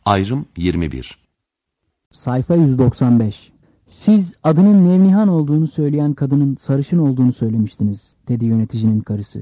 Ayrım 21. Sayfa 195. Siz adının Nevnihan olduğunu söyleyen kadının sarışın olduğunu söylemiştiniz, dedi yöneticinin karısı.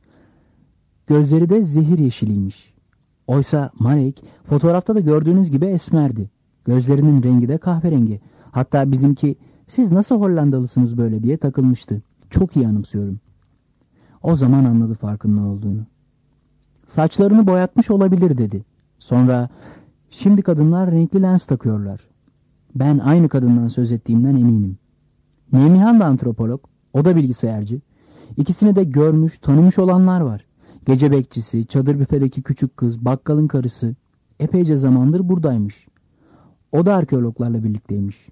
Gözleri de zehir yeşiliymiş. Oysa Marek fotoğrafta da gördüğünüz gibi esmerdi. Gözlerinin rengi de kahverengi. Hatta bizimki siz nasıl Hollandalısınız böyle diye takılmıştı. Çok iyi anımsıyorum. O zaman anladı farkın ne olduğunu. Saçlarını boyatmış olabilir dedi. Sonra şimdi kadınlar renkli lens takıyorlar. Ben aynı kadından söz ettiğimden eminim. Nevnihan da antropolog, o da bilgisayarcı. İkisini de görmüş, tanımış olanlar var. Gece bekçisi, çadır büfedeki küçük kız, bakkalın karısı epeyce zamandır buradaymış. O da arkeologlarla birlikteymiş.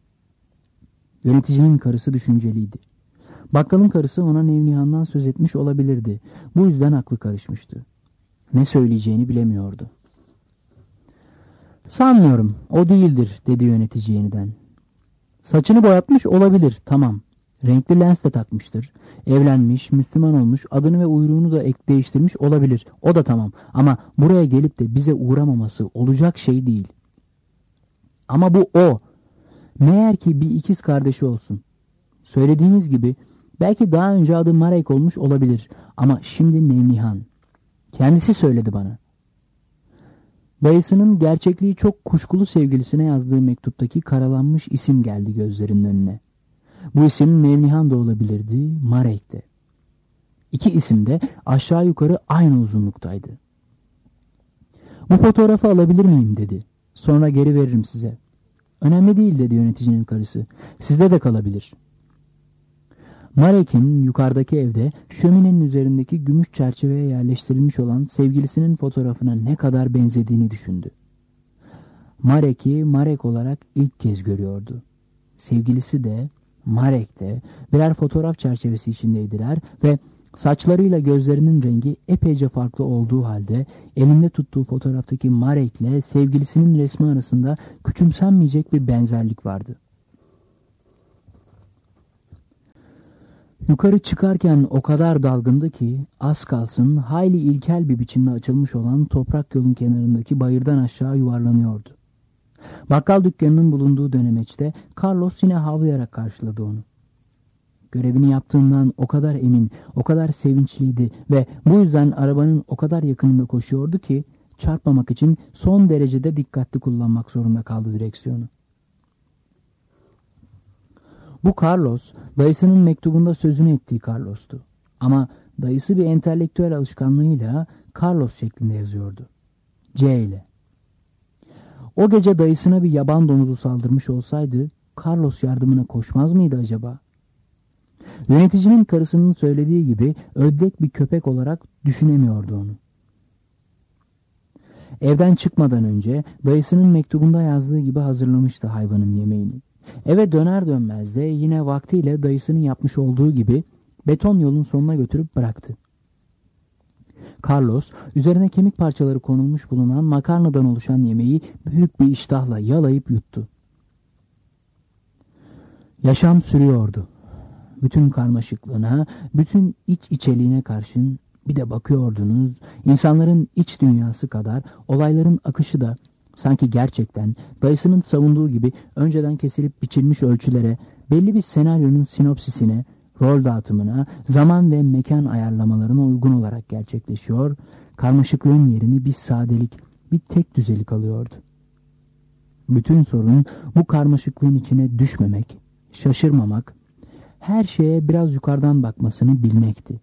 Yöneticinin karısı düşünceliydi. Bakkalın karısı ona Nevnihan'dan söz etmiş olabilirdi. Bu yüzden aklı karışmıştı. Ne söyleyeceğini bilemiyordu. Sanmıyorum, o değildir, dedi yönetici yeniden. Saçını boyatmış olabilir, tamam. Renkli lens de takmıştır. Evlenmiş, Müslüman olmuş, adını ve uyruğunu da değiştirmiş olabilir. O da tamam. Ama buraya gelip de bize uğramaması olacak şey değil. Ama bu o. Meğer ki bir ikiz kardeşi olsun. Söylediğiniz gibi belki daha önce adı Marek olmuş olabilir. Ama şimdi Nevnihan. Kendisi söyledi bana. Dayısının gerçekliği çok kuşkulu sevgilisine yazdığı mektuptaki karalanmış isim geldi gözlerinin önüne. Bu isim Nevnihan da olabilirdi, Marek de. İki isim de aşağı yukarı aynı uzunluktaydı. Bu fotoğrafı alabilir miyim dedi. Sonra geri veririm size. Önemli değil dedi yöneticinin karısı. Sizde de kalabilir. Marek'in yukarıdaki evde şöminenin üzerindeki gümüş çerçeveye yerleştirilmiş olan sevgilisinin fotoğrafına ne kadar benzediğini düşündü. Marek'i Marek olarak ilk kez görüyordu. Sevgilisi de Marek de birer fotoğraf çerçevesi içindeydiler ve saçlarıyla gözlerinin rengi epeyce farklı olduğu halde elinde tuttuğu fotoğraftaki Marek'le sevgilisinin resmi arasında küçümsenmeyecek bir benzerlik vardı. Yukarı çıkarken o kadar dalgındı ki az kalsın hayli ilkel bir biçimde açılmış olan toprak yolun kenarındaki bayırdan aşağı yuvarlanıyordu. Bakkal dükkanının bulunduğu dönemeçte Carlos yine havlayarak karşıladı onu. Görevini yaptığından o kadar emin, o kadar sevinçliydi ve bu yüzden arabanın o kadar yakınında koşuyordu ki çarpmamak için son derecede dikkatli kullanmak zorunda kaldı direksiyonu. Bu Carlos, dayısının mektubunda sözünü ettiği Carlos'tu. Ama dayısı bir entelektüel alışkanlığıyla Carlos şeklinde yazıyordu. C ile. O gece dayısına bir yaban domuzu saldırmış olsaydı Carlos yardımına koşmaz mıydı acaba? Yöneticinin karısının söylediği gibi ödlek bir köpek olarak düşünemiyordu onu. Evden çıkmadan önce dayısının mektubunda yazdığı gibi hazırlamıştı hayvanın yemeğini. Eve döner dönmez de yine vaktiyle dayısının yapmış olduğu gibi beton yolun sonuna götürüp bıraktı. Carlos üzerine kemik parçaları konulmuş bulunan makarnadan oluşan yemeği büyük bir iştahla yalayıp yuttu. Yaşam sürüyordu. Bütün karmaşıklığına, bütün iç içeliğine karşın bir de bakıyordunuz, insanların iç dünyası kadar olayların akışı da sanki gerçekten dayısının savunduğu gibi önceden kesilip biçilmiş ölçülere, belli bir senaryonun sinopsisine, rol dağıtımına, zaman ve mekan ayarlamalarına uygun olarak gerçekleşiyor, karmaşıklığın yerini bir sadelik, bir tek düzelik alıyordu. Bütün sorun bu karmaşıklığın içine düşmemek, şaşırmamak, her şeye biraz yukarıdan bakmasını bilmekti.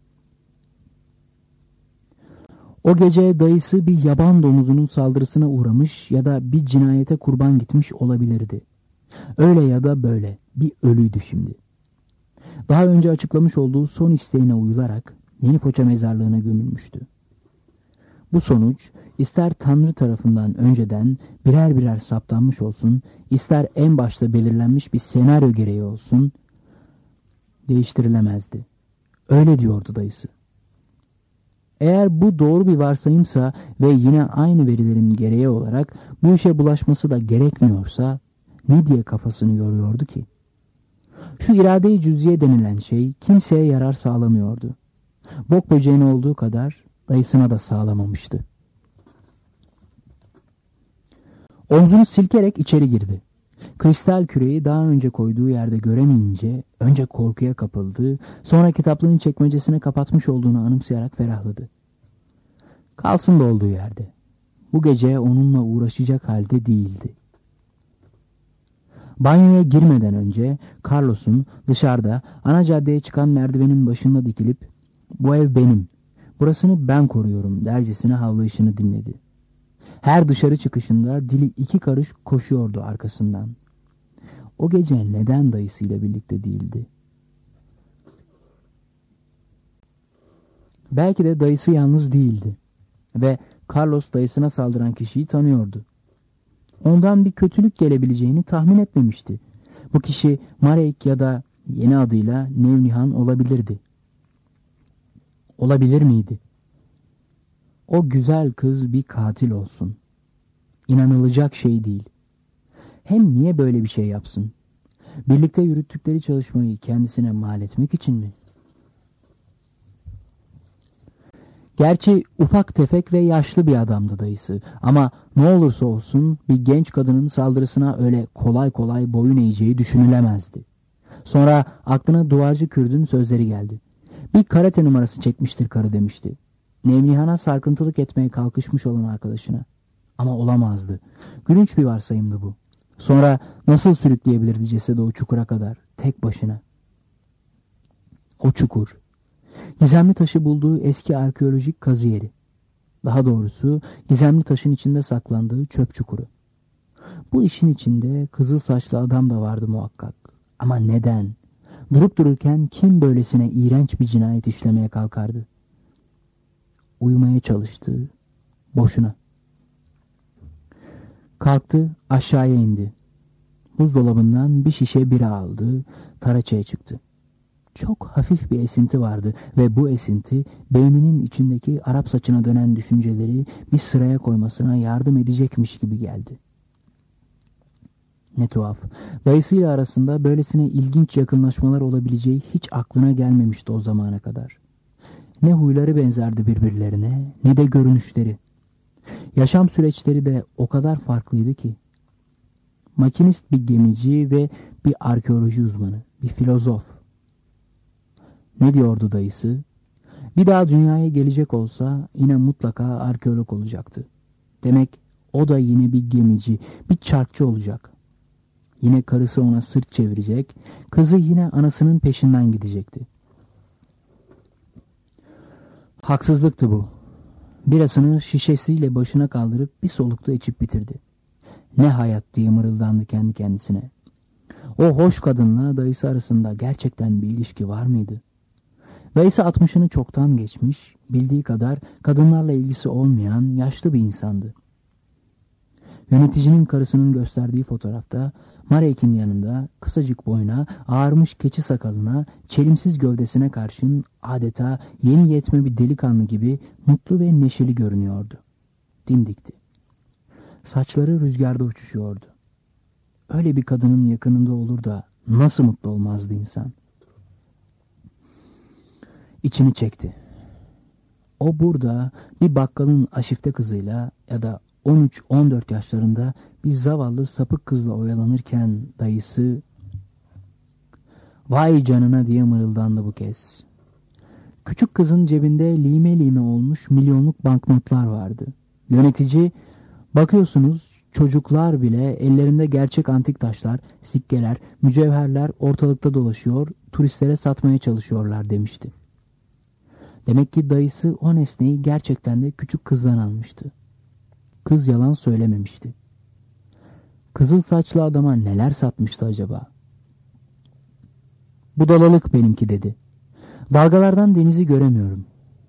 O gece dayısı bir yaban domuzunun saldırısına uğramış ya da bir cinayete kurban gitmiş olabilirdi. Öyle ya da böyle bir ölüydü şimdi. Daha önce açıklamış olduğu son isteğine uyularak Yeni Foça mezarlığına gömülmüştü. Bu sonuç ister Tanrı tarafından önceden birer birer saptanmış olsun, ister en başta belirlenmiş bir senaryo gereği olsun, değiştirilemezdi. Öyle diyordu dayısı. Eğer bu doğru bir varsayımsa ve yine aynı verilerin gereği olarak bu işe bulaşması da gerekmiyorsa ne diye kafasını yoruyordu ki? Şu irade-i cüz'iye denilen şey kimseye yarar sağlamıyordu. Bok böceğine olduğu kadar dayısına da sağlamamıştı. Omzunu silkerek içeri girdi. Kristal küreyi daha önce koyduğu yerde göremeyince önce korkuya kapıldı, sonra kitaplığın çekmecesine kapatmış olduğunu anımsayarak ferahladı. Kalsın da olduğu yerde. Bu gece onunla uğraşacak halde değildi. Banyoya girmeden önce Carlos'un dışarıda ana caddeye çıkan merdivenin başında dikilip "Bu ev benim, burasını ben koruyorum" dercesine havlayışını dinledi. Her dışarı çıkışında dili iki karış koşuyordu arkasından. O gece neden dayısıyla birlikte değildi? Belki de dayısı yalnız değildi ve Carlos dayısına saldıran kişiyi tanıyordu. Ondan bir kötülük gelebileceğini tahmin etmemişti. Bu kişi Marek ya da yeni adıyla Nevnihan olabilirdi. Olabilir miydi? O güzel kız bir katil olsun. İnanılacak şey değil. Hem niye böyle bir şey yapsın? Birlikte yürüttükleri çalışmayı kendisine mal etmek için mi? Gerçi ufak tefek ve yaşlı bir adamdı dayısı. Ama ne olursa olsun bir genç kadının saldırısına öyle kolay kolay boyun eğeceği düşünülemezdi. Sonra aklına duvarcı Kürdün sözleri geldi. Bir karate numarası çekmiştir karı demişti. Nevnihan'a sarkıntılık etmeye kalkışmış olan arkadaşına. Ama olamazdı. Gülünç bir varsayımdı bu. Sonra nasıl sürükleyebilirdi cesedi o çukura kadar, tek başına? O çukur. Gizemli taşı bulduğu eski arkeolojik kazı yeri. Daha doğrusu gizemli taşın içinde saklandığı çöp çukuru. Bu işin içinde kızıl saçlı adam da vardı muhakkak. Ama neden? Durup dururken kim böylesine iğrenç bir cinayet işlemeye kalkardı? Uyumaya çalıştı. Boşuna. Kalktı, aşağıya indi. Buzdolabından bir şişe bira aldı, taraçaya çıktı. Çok hafif bir esinti vardı ve bu esinti beyninin içindeki Arap saçına dönen düşünceleri bir sıraya koymasına yardım edecekmiş gibi geldi. Ne tuhaf, dayısıyla arasında böylesine ilginç yakınlaşmalar olabileceği hiç aklına gelmemişti o zamana kadar. Ne huyları benzerdi birbirlerine, ne de görünüşleri. Yaşam süreçleri de o kadar farklıydı ki. Makinist bir gemici ve bir arkeoloji uzmanı, bir filozof. Ne diyordu dayısı? Bir daha dünyaya gelecek olsa yine mutlaka arkeolog olacaktı. Demek o da yine bir gemici, bir çarkçı olacak. Yine karısı ona sırt çevirecek, kızı yine anasının peşinden gidecekti. Haksızlıktı bu. Birasını şişesiyle başına kaldırıp bir solukta içip bitirdi. Ne hayat diye mırıldandı kendi kendisine. O hoş kadınla dayısı arasında gerçekten bir ilişki var mıydı? Dayısı 60'ını çoktan geçmiş, bildiği kadar kadınlarla ilgisi olmayan yaşlı bir insandı. Yöneticinin karısının gösterdiği fotoğrafta Marek'in yanında kısacık boyuna, ağarmış keçi sakalına, çelimsiz gövdesine karşın adeta yeni yetme bir delikanlı gibi mutlu ve neşeli görünüyordu. Dimdikti. Saçları rüzgarda uçuşuyordu. Öyle bir kadının yakınında olur da nasıl mutlu olmazdı insan? İçini çekti. O burada bir bakkalın aşifte kızıyla ya da 13-14 yaşlarında bir zavallı sapık kızla oyalanırken dayısı "Vay canına" diye mırıldandı bu kez. Küçük kızın cebinde lime lime olmuş milyonluk banknotlar vardı. Yönetici, "Bakıyorsunuz çocuklar bile ellerinde gerçek antik taşlar, sikkeler, mücevherler ortalıkta dolaşıyor, turistlere satmaya çalışıyorlar" demişti. Demek ki dayısı o nesneyi gerçekten de küçük kızdan almıştı. Kız yalan söylememişti. Kızıl saçlı adama neler satmıştı acaba? "Budalalık benimki" dedi. "Dalgalardan denizi göremiyorum."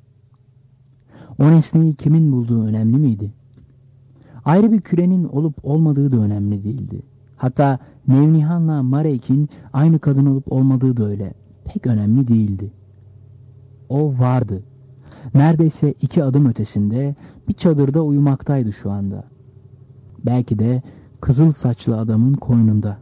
O nesneyi kimin bulduğu önemli miydi? Ayrı bir kürenin olup olmadığı da önemli değildi. Hatta Nevnihan'la Marek'in aynı kadın olup olmadığı da öyle pek önemli değildi. O vardı. Neredeyse 2 adım ötesinde bir çadırda uyumaktaydı şu anda. Belki de kızıl saçlı adamın koynunda.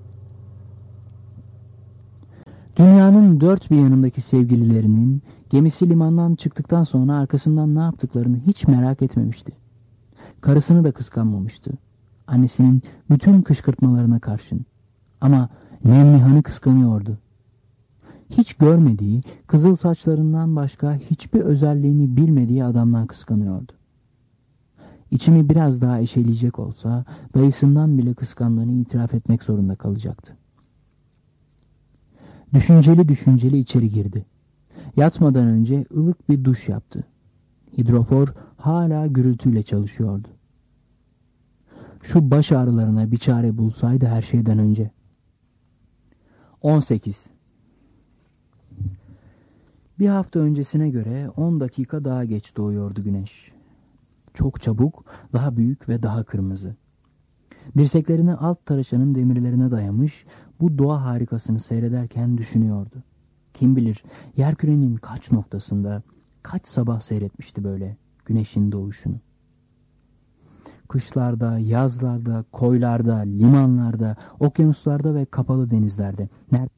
Dünyanın dört bir yanındaki sevgililerinin gemisi limandan çıktıktan sonra arkasından ne yaptıklarını hiç merak etmemişti. Karısını da kıskanmamıştı. Annesinin bütün kışkırtmalarına karşın. Ama Nemlihan'ı kıskanıyordu. Hiç görmediği, kızıl saçlarından başka hiçbir özelliğini bilmediği adamdan kıskanıyordu. İçini biraz daha eşeleyecek olsa dayısından bile kıskandığını itiraf etmek zorunda kalacaktı. Düşünceli düşünceli içeri girdi. Yatmadan önce ılık bir duş yaptı. Hidrofor hala gürültüyle çalışıyordu. Şu baş ağrılarına bir çare bulsaydı her şeyden önce. 18. Bir hafta öncesine göre 10 dakika daha geç doğuyordu güneş. Çok çabuk, daha büyük ve daha kırmızı. Dirseklerini alt taraşanın demirlerine dayamış, bu doğa harikasını seyrederken düşünüyordu. Kim bilir yerkürenin kaç noktasında, kaç sabah seyretmişti böyle güneşin doğuşunu. Kışlarda, yazlarda, koylarda, limanlarda, okyanuslarda ve kapalı denizlerde.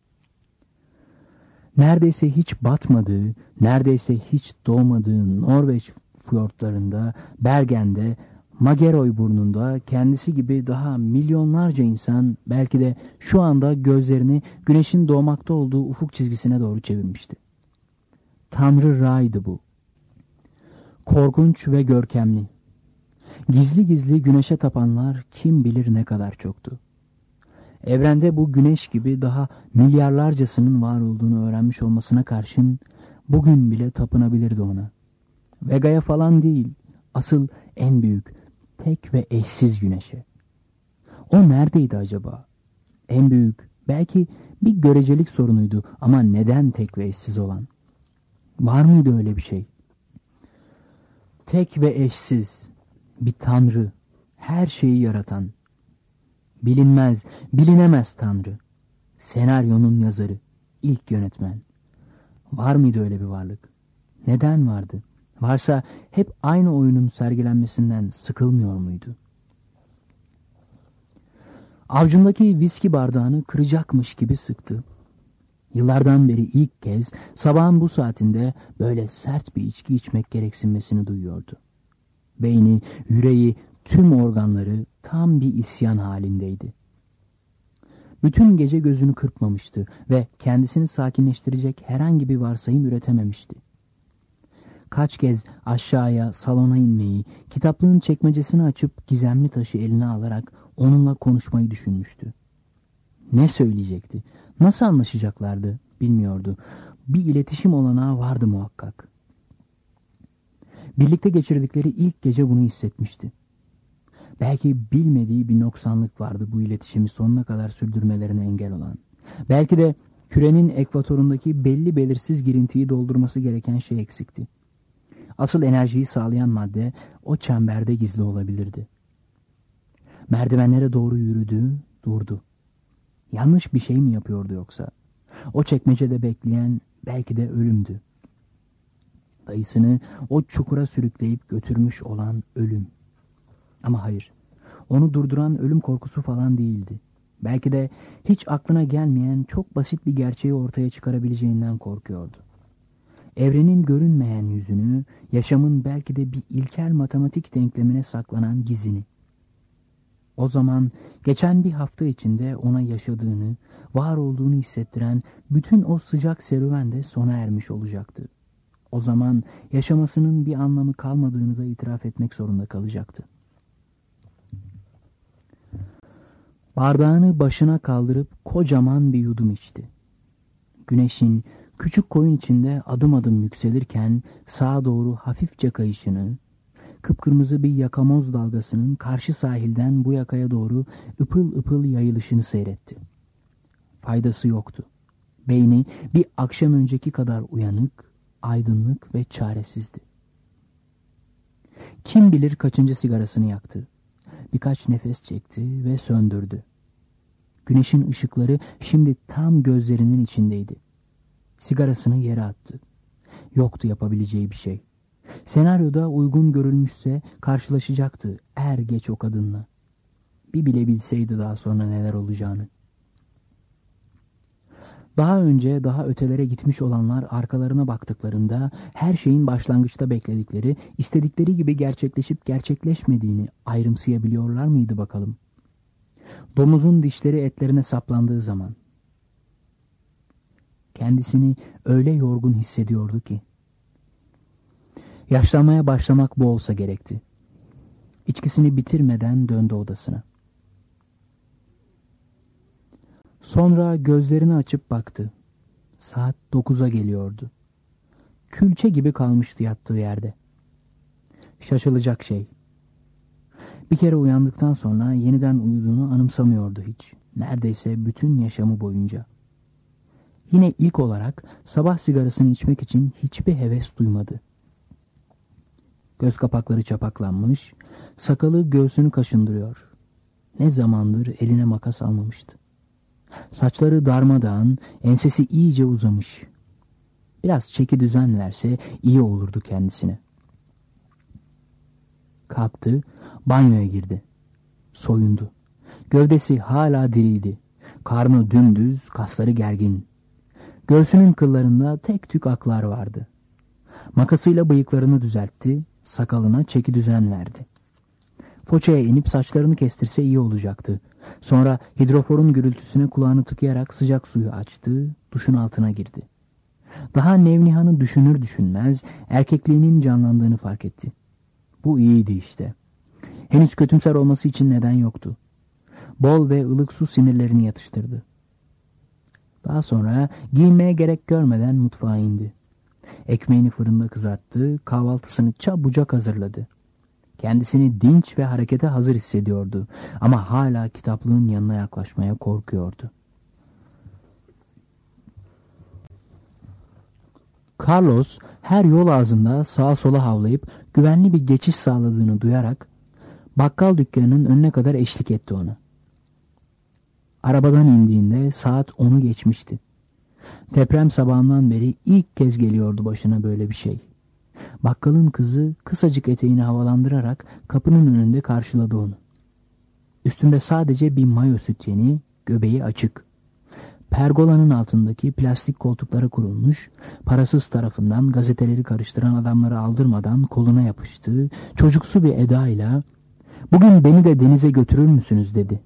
Neredeyse hiç batmadığı, neredeyse hiç doğmadığı Norveç fiyortlarında, Bergen'de, Mageroy burnunda kendisi gibi daha milyonlarca insan belki de şu anda gözlerini güneşin doğmakta olduğu ufuk çizgisine doğru çevirmişti. Tanrı Ra'ydı bu. Korkunç ve görkemli. Gizli gizli güneşe tapanlar kim bilir ne kadar çoktu. Evrende bu güneş gibi daha milyarlarcasının var olduğunu öğrenmiş olmasına karşın bugün bile tapınabilirdi ona. Vega'ya falan değil, asıl en büyük, tek ve eşsiz güneşe. O neredeydi acaba? En büyük, belki bir görecelik sorunuydu ama neden tek ve eşsiz olan? Var mıydı öyle bir şey? Tek ve eşsiz, bir tanrı, her şeyi yaratan. Bilinmez, bilinemez tanrı. Senaryonun yazarı, ilk yönetmen. Var mıydı öyle bir varlık? Neden vardı? Varsa hep aynı oyunun sergilenmesinden sıkılmıyor muydu? Avcundaki viski bardağını kıracakmış gibi sıktı. Yıllardan beri ilk kez sabahın bu saatinde böyle sert bir içki içmek gereksinmesini duyuyordu. Beyni, yüreği, tüm organları tam bir isyan halindeydi. Bütün gece gözünü kırpmamıştı ve kendisini sakinleştirecek herhangi bir varsayım üretememişti. Kaç kez aşağıya, salona inmeyi, kitaplığın çekmecesini açıp gizemli taşı eline alarak onunla konuşmayı düşünmüştü. Ne söyleyecekti? Nasıl anlaşacaklardı bilmiyordu. Bir iletişim olanağı vardı muhakkak. Birlikte geçirdikleri ilk gece bunu hissetmişti. Belki bilmediği bir noksanlık vardı bu iletişimi sonuna kadar sürdürmelerine engel olan. Belki de kürenin ekvatorundaki belli belirsiz girintiyi doldurması gereken şey eksikti. Asıl enerjiyi sağlayan madde o çemberde gizli olabilirdi. Merdivenlere doğru yürüdü, durdu. Yanlış bir şey mi yapıyordu yoksa? O çekmecede bekleyen belki de ölümdü. Dayısını o çukura sürükleyip götürmüş olan ölüm. Ama hayır, onu durduran ölüm korkusu falan değildi. Belki de hiç aklına gelmeyen çok basit bir gerçeği ortaya çıkarabileceğinden korkuyordu. Evrenin görünmeyen yüzünü, yaşamın belki de bir ilkel matematik denklemine saklanan gizini. O zaman geçen bir hafta içinde ona yaşadığını, var olduğunu hissettiren bütün o sıcak serüven de sona ermiş olacaktı. O zaman yaşamasının bir anlamı kalmadığını da itiraf etmek zorunda kalacaktı. Bardağını başına kaldırıp kocaman bir yudum içti. Güneşin küçük koyun içinde adım adım yükselirken sağa doğru hafifçe kayışını, kıpkırmızı bir yakamoz dalgasının karşı sahilden bu yakaya doğru ıpıl ıpıl yayılışını seyretti. Faydası yoktu. Beyni bir akşam önceki kadar uyanık, aydınlık ve çaresizdi. Kim bilir kaçıncı sigarasını yaktı. Birkaç nefes çekti ve söndürdü. Güneşin ışıkları şimdi tam gözlerinin içindeydi. Sigarasını yere attı. Yoktu yapabileceği bir şey. Senaryoda uygun görülmüşse karşılaşacaktı er geç o kadınla. Bir bile bilseydi daha sonra neler olacağını. Daha önce daha ötelere gitmiş olanlar arkalarına baktıklarında her şeyin başlangıçta bekledikleri, istedikleri gibi gerçekleşip gerçekleşmediğini ayrımsayabiliyorlar mıydı bakalım? Domuzun dişleri etlerine saplandığı zaman kendisini öyle yorgun hissediyordu ki. Yaşlanmaya başlamak bu olsa gerekti. İçkisini bitirmeden döndü odasına. Sonra gözlerini açıp baktı. Saat 9'a geliyordu. Külçe gibi kalmıştı yattığı yerde. Şaşılacak şey. Bir kere uyandıktan sonra yeniden uyuduğunu anımsamıyordu hiç. Neredeyse bütün yaşamı boyunca. Yine ilk olarak sabah sigarasını içmek için hiçbir heves duymadı. Göz kapakları çapaklanmış, sakalı göğsünü kaşındırıyor. Ne zamandır eline makas almamıştı. Saçları darmadağın, ensesi iyice uzamış. Biraz çeki düzen verse iyi olurdu kendisine. Kalktı, banyoya girdi. Soyundu. Gövdesi hala diriydi. Karnı dümdüz, kasları gergin. Göğsünün kıllarında tek tük aklar vardı. Makasıyla bıyıklarını düzeltti, sakalına çeki düzen verdi. Foçaya inip saçlarını kestirse iyi olacaktı. Sonra hidroforun gürültüsüne kulağını tıkayarak sıcak suyu açtı, duşun altına girdi. Daha Nevnihan'ı düşünür düşünmez erkekliğinin canlandığını fark etti. Bu iyiydi işte. Henüz kötümser olması için neden yoktu. Bol ve ılık su sinirlerini yatıştırdı. Daha sonra giyinmeye gerek görmeden mutfağa indi. Ekmeğini fırında kızarttı, kahvaltısını çabucak hazırladı. Kendisini dinç ve harekete hazır hissediyordu ama hala kitaplığın yanına yaklaşmaya korkuyordu. Carlos her yol ağzında sağa sola havlayıp güvenli bir geçiş sağladığını duyarak bakkal dükkanının önüne kadar eşlik etti ona. Arabadan indiğinde saat 10'u geçmişti. Deprem sabahından beri ilk kez geliyordu başına böyle bir şey. Bakkalın kızı kısacık eteğini havalandırarak kapının önünde karşıladı onu. Üstünde sadece bir mayo sütyeni, göbeği açık. Pergolanın altındaki plastik koltuklara kurulmuş, parasız tarafından gazeteleri karıştıran adamları aldırmadan koluna yapıştı, çocuksu bir edayla "Bugün beni de denize götürür müsünüz?" dedi.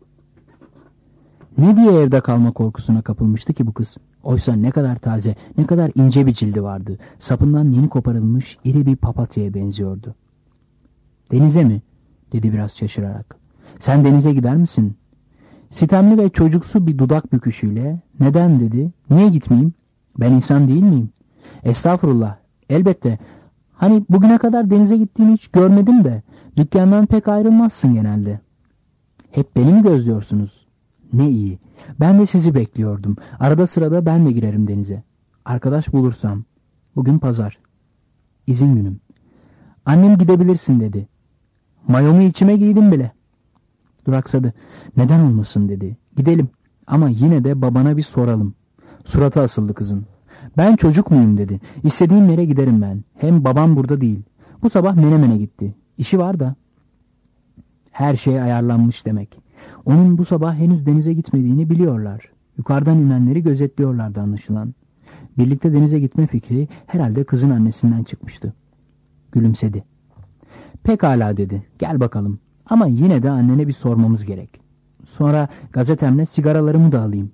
Ne diye evde kalma korkusuna kapılmıştı ki bu kız? Oysa ne kadar taze, ne kadar ince bir cildi vardı. Sapından yeni koparılmış iri bir papatyaya benziyordu. "Denize mi?" dedi biraz şaşırarak. "Sen denize gider misin?" Sitemli ve çocuksu bir dudak büküşüyle "Neden?" dedi. "Niye gitmeyeyim? Ben insan değil miyim?" "Estağfurullah, elbette. Hani bugüne kadar denize gittiğini hiç görmedim de dükkandan pek ayrılmazsın genelde." "Hep beni mi gözlüyorsunuz?" "Ne iyi. Ben de sizi bekliyordum. Arada sırada ben de girerim denize. Arkadaş bulursam. Bugün pazar. İzin günüm." "Annem gidebilirsin" dedi. "Mayomu içime giydim bile." Duraksadı. "Neden olmasın?" dedi. "Gidelim ama yine de babana bir soralım." Suratı asıldı kızın. "Ben çocuk muyum?" dedi. "İstediğim yere giderim ben. Hem babam burada değil. Bu sabah Menemen'e gitti. İşi var da." Her şey ayarlanmış demek. Onun bu sabah henüz denize gitmediğini biliyorlar. Yukarıdan inenleri gözetliyorlardı anlaşılan. Birlikte denize gitme fikri herhalde kızın annesinden çıkmıştı. Gülümsedi. "Pekala" dedi. "Gel bakalım. Ama yine de annene bir sormamız gerek. Sonra gazetemle sigaralarımı da alayım."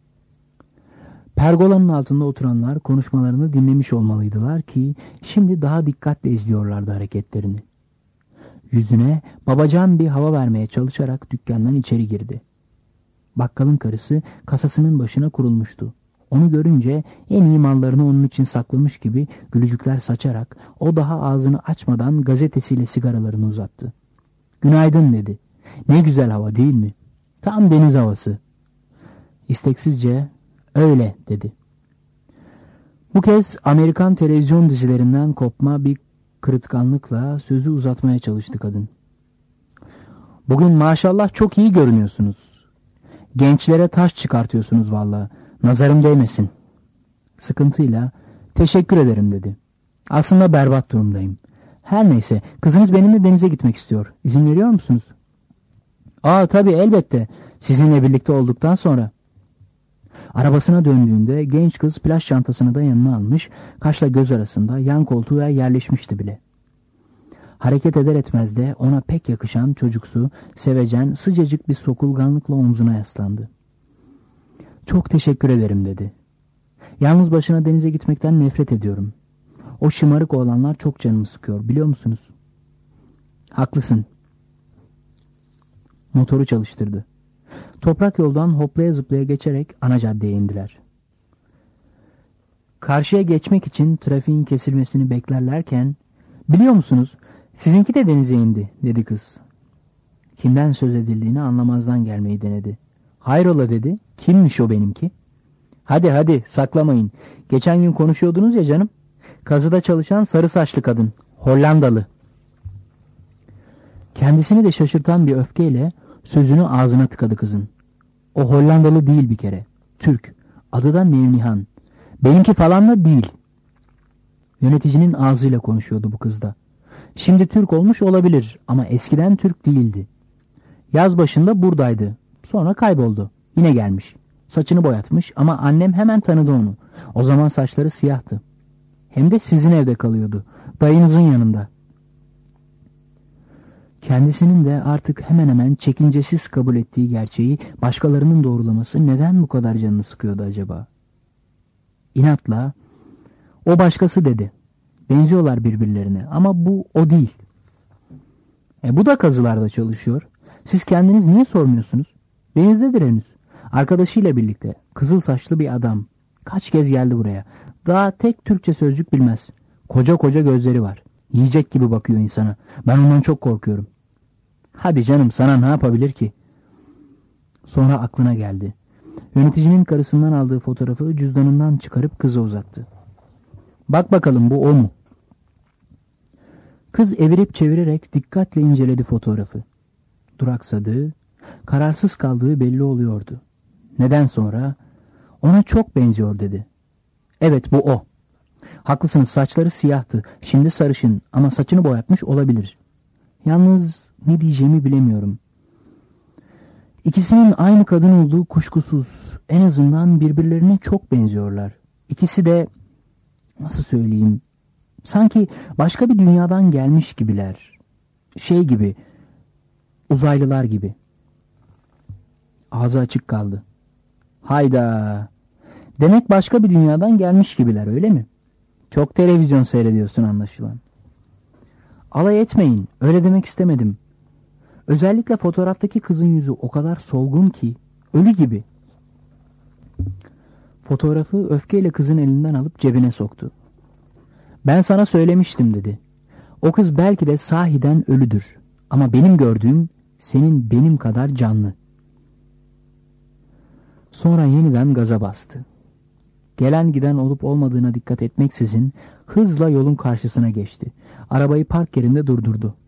Pergolanın altında oturanlar konuşmalarını dinlemiş olmalıydılar ki şimdi daha dikkatle izliyorlardı hareketlerini. Yüzüne babacan bir hava vermeye çalışarak dükkandan içeri girdi. Bakkalın karısı kasasının başına kurulmuştu. Onu görünce en iyi mallarını onun için saklamış gibi gülücükler saçarak o daha ağzını açmadan gazetesiyle sigaralarını uzattı. "Günaydın" dedi. "Ne güzel hava değil mi? Tam deniz havası." İsteksizce "Öyle" dedi. Bu kez Amerikan televizyon dizilerinden kopma bir kırıtkanlıkla sözü uzatmaya çalıştı kadın. "Bugün maşallah çok iyi görünüyorsunuz. Gençlere taş çıkartıyorsunuz valla. Nazarım değmesin." Sıkıntıyla "Teşekkür ederim" dedi. "Aslında berbat durumdayım. Her neyse, kızınız benimle denize gitmek istiyor. İzin veriyor musunuz?" "Aa, tabii, elbette. Sizinle birlikte olduktan sonra." Arabasına döndüğünde genç kız plaj çantasını da yanına almış, kaşla göz arasında yan koltuğa yerleşmişti bile. Hareket eder etmez de ona pek yakışan çocuksu, sevecen, sıcacık bir sokulganlıkla omzuna yaslandı. "Çok teşekkür ederim," dedi. "Yalnız başına denize gitmekten nefret ediyorum. O şımarık oğlanlar çok canımı sıkıyor, biliyor musunuz?" "Haklısın." Motoru çalıştırdı. Toprak yoldan hoplaya zıplaya geçerek ana caddeye indiler. Karşıya geçmek için trafiğin kesilmesini beklerlerken, "Biliyor musunuz, sizinki de denize indi," dedi kız. Kimden söz edildiğini anlamazdan gelmeyi denedi. "Hayrola," dedi. "Kimmiş o benimki?" "Hadi hadi, saklamayın. Geçen gün konuşuyordunuz ya canım. Kazıda çalışan sarı saçlı kadın. Hollandalı." Kendisini de şaşırtan bir öfkeyle sözünü ağzına tıkadı kızın. "O Hollandalı değil bir kere. Türk. Adı da Nevnihan. Benimki falan da değil." Yöneticinin ağzıyla konuşuyordu bu kız da. Şimdi Türk olmuş olabilir ama eskiden Türk değildi. Yaz başında buradaydı. Sonra kayboldu. Yine gelmiş. Saçını boyatmış ama annem hemen tanıdı onu. O zaman saçları siyahtı. Hem de sizin evde kalıyordu. Dayınızın yanında. Kendisinin de artık hemen hemen çekincesiz kabul ettiği gerçeği başkalarının doğrulaması neden bu kadar canını sıkıyordu acaba? İnatla, "O başkası," dedi. "Benziyorlar birbirlerine ama bu o değil." Bu da kazılarda çalışıyor. Siz kendiniz niye sormuyorsunuz? Denizdedir henüz. Arkadaşıyla birlikte. Kızıl saçlı bir adam. Kaç kez geldi buraya. Daha tek Türkçe sözcük bilmez. Koca koca gözleri var. Yiyecek gibi bakıyor insana. Ben ondan çok korkuyorum." "Hadi canım, sana ne yapabilir ki?" Sonra aklına geldi. Yöneticinin karısından aldığı fotoğrafı cüzdanından çıkarıp kıza uzattı. "Bak bakalım, bu o mu?" Kız evirip çevirerek dikkatle inceledi fotoğrafı. Duraksadığı, kararsız kaldığı belli oluyordu. Neden sonra "Ona çok benziyor," dedi. "Evet, bu o. Haklısınız, saçları siyahtı. Şimdi sarışın ama saçını boyatmış olabilir. Yalnız ne diyeceğimi bilemiyorum. İkisinin aynı kadın olduğu kuşkusuz. En azından birbirlerine çok benziyorlar. İkisi de, nasıl söyleyeyim, sanki başka bir dünyadan gelmiş gibiler. Şey gibi, uzaylılar gibi." Ağzı açık kaldı. "Hayda! Demek başka bir dünyadan gelmiş gibiler, öyle mi? Çok televizyon seyrediyorsun anlaşılan." "Alay etmeyin, öyle demek istemedim. Özellikle fotoğraftaki kızın yüzü o kadar solgun ki, ölü gibi." Fotoğrafı öfkeyle kızın elinden alıp cebine soktu. "Ben sana söylemiştim," dedi. "O kız belki de sahiden ölüdür. Ama benim gördüğüm senin benim kadar canlı." Sonra yeniden gaza bastı. Gelen giden olup olmadığına dikkat etmeksizin hızla yolun karşısına geçti. Arabayı park yerinde durdurdu.